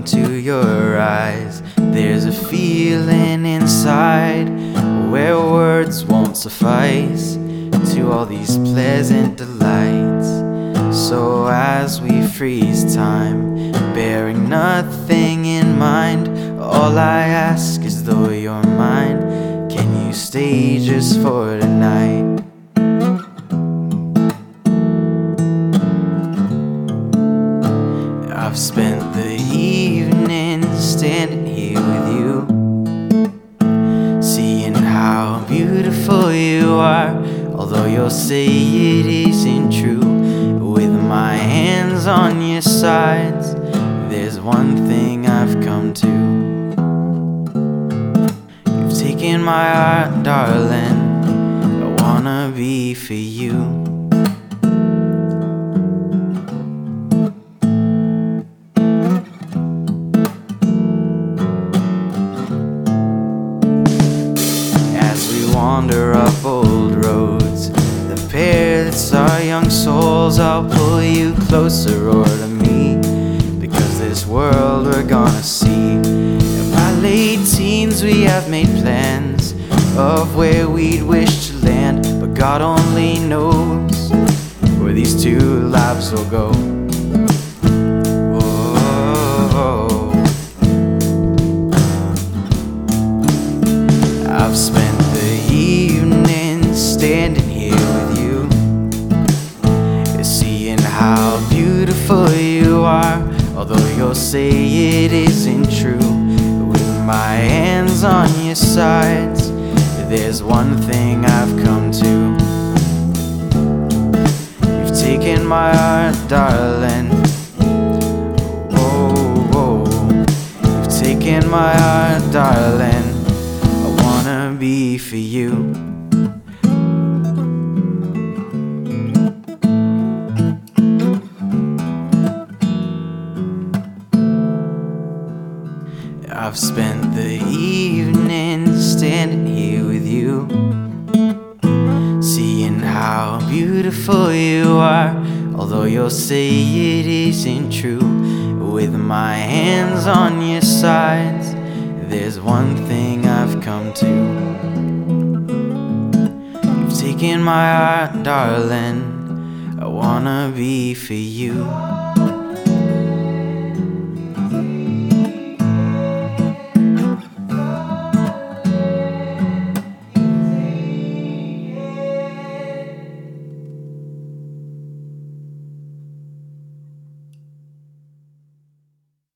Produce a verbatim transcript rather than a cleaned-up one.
into your eyes, there's a feeling inside where words won't suffice to all these pleasant delights. So as we freeze time, bearing nothing in mind, all I ask is, though you're mine, can you stay just for tonight? I've spent the evening standing here with you, seeing how beautiful you are, although you'll say it isn't true. With my hands on your sides, there's one thing I've come to. You've taken my heart, darling, I wanna be for you. Wander up old roads, the pair that's our young souls, I'll pull you closer or to me, because this world we're gonna see. In my late teens we have made plans of where we'd wish to land, but God only knows where these two lives will go. Whoa. I've spent evening standing here with you, seeing how beautiful you are, although you'll say it isn't true. With my hands on your sides, there's one thing I've come to. You've taken my heart, darling. Oh, oh. You've taken my heart, darling, be for you. I've spent the evening standing here with you, seeing how beautiful you are, although you'll say it isn't true. With my hands on your sides, there's one thing I've come to. You've taken my heart, darling, I wanna be for you.